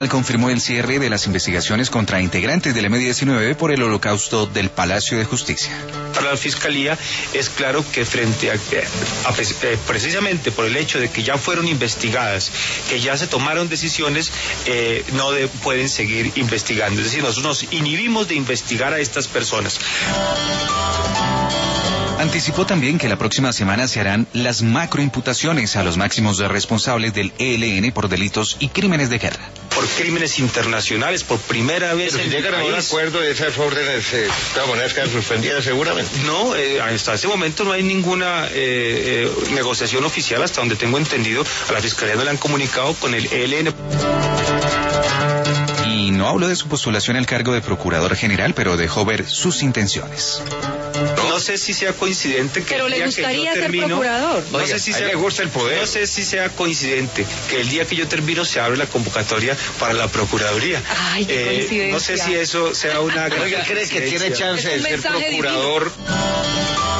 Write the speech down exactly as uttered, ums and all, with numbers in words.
Confirmó el cierre de las investigaciones contra integrantes del eme diecinueve por el holocausto del Palacio de Justicia. Para la Fiscalía es claro que frente a, a, a precisamente por el hecho de que ya fueron investigadas, que ya se tomaron decisiones, eh, no de, pueden seguir investigando. Es decir, nosotros nos inhibimos de investigar a estas personas. Anticipó también que la próxima semana se harán las macroimputaciones a los máximos responsables del E L N por delitos y crímenes de guerra. Por crímenes internacionales, por primera vez. Pero si llegan a un acuerdo de esas órdenes, eh, de todas maneras quedan suspendidas seguramente. No, eh, hasta este momento no hay ninguna eh, eh, negociación oficial, hasta donde tengo entendido. A la Fiscalía no le han comunicado con el E L N. Y no habló de su postulación al cargo de Procurador General, pero dejó ver sus intenciones. No, no sé si sea coincidente que pero el día le gustaría que yo ser termino, procurador. No Oiga, sé si a él sea, le gusta el poder. No sé si sea coincidente que el día que yo termino se abre la convocatoria para la Procuraduría. Ay, qué eh, coincidencia. no sé si eso sea una gran Oiga, ¿cree que tiene chance de ser procurador?